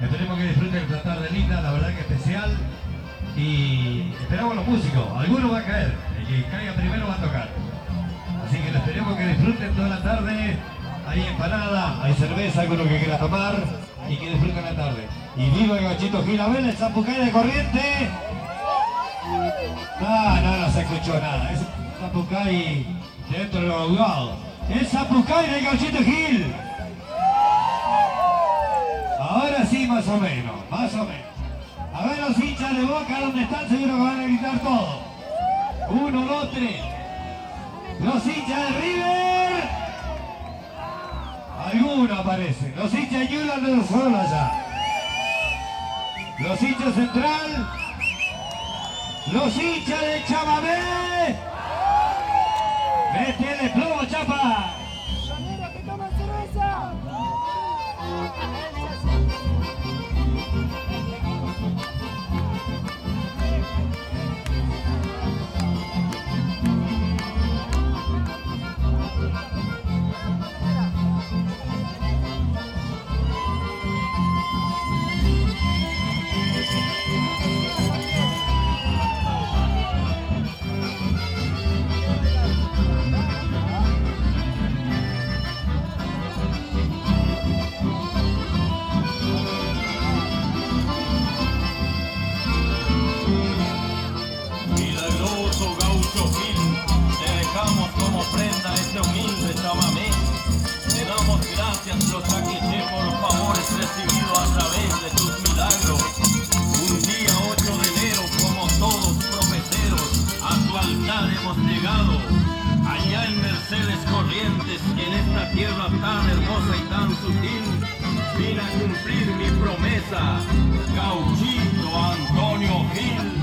Esperemos que disfruten esta tarde linda, la verdad que especial. Y esperamos a los músicos, alguno va a caer, el que caiga primero va a tocar. Así que esperemos que disfruten toda la tarde. Hay empanada, hay cerveza, alguno que quiera tomar y que disfruten la tarde. Y viva el Gauchito Gil, a ver el Zapucay de Corriente. No se escuchó nada, es Zapucay dentro de los abogados. El Zapucay del Gauchito Gil. Ahora sí, más o menos. A ver los hinchas de Boca, ¿dónde están? Seguro que van a gritar todo. 1, 2, 3. Los hinchas de River. Algunos aparecen. Los hinchas de Newell's no fueron allá. Los hinchas Central. Los hinchas de Chamamé. Métele plomo, chapa. ¡Que toman cerveza! Los saqueché por los favores recibidos a través de tus milagros. Un día 8 de enero, como todos prometeros, a tu altar hemos llegado. Allá en Mercedes Corrientes, en esta tierra tan hermosa y tan sutil, vine a cumplir mi promesa, Gauchito Antonio Gil.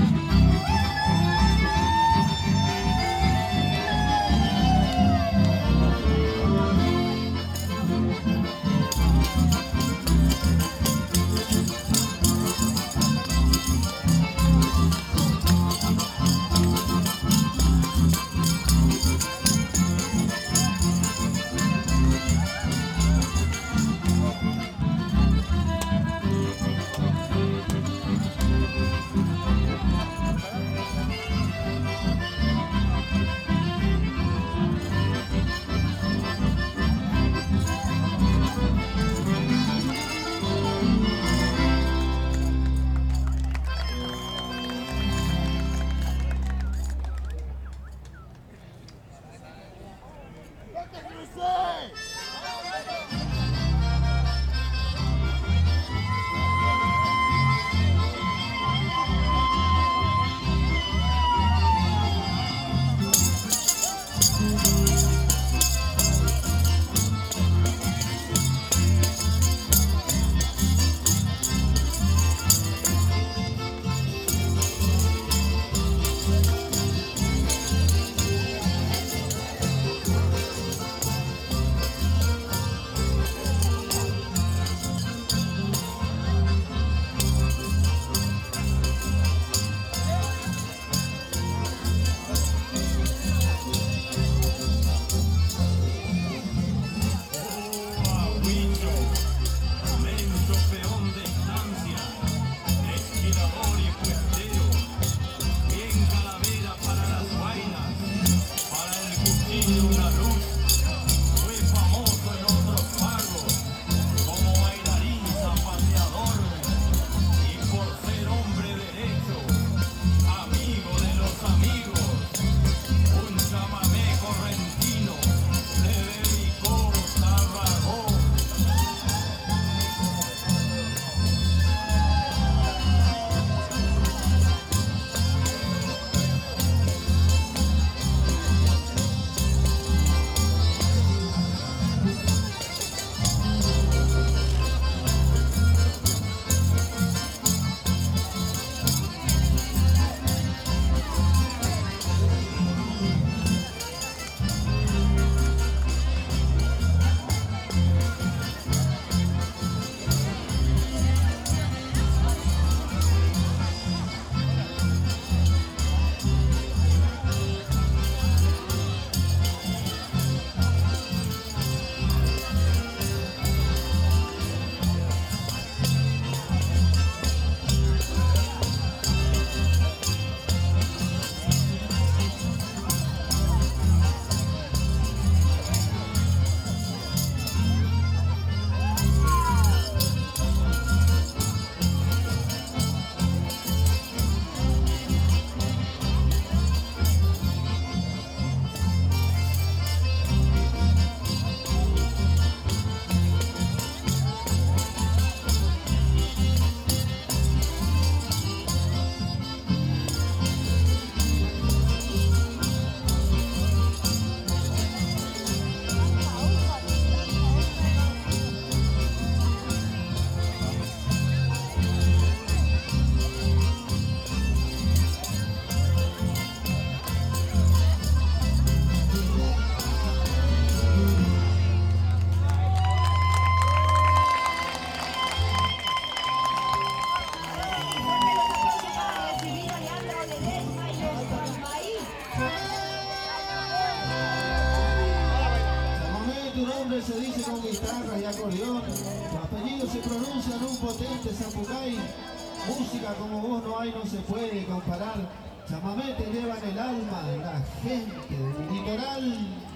acordeón. Tu apellido se pronuncia en un potente zapucay. Música como vos no hay, no se puede comparar. Chamamé te lleva en el alma, la gente del litoral.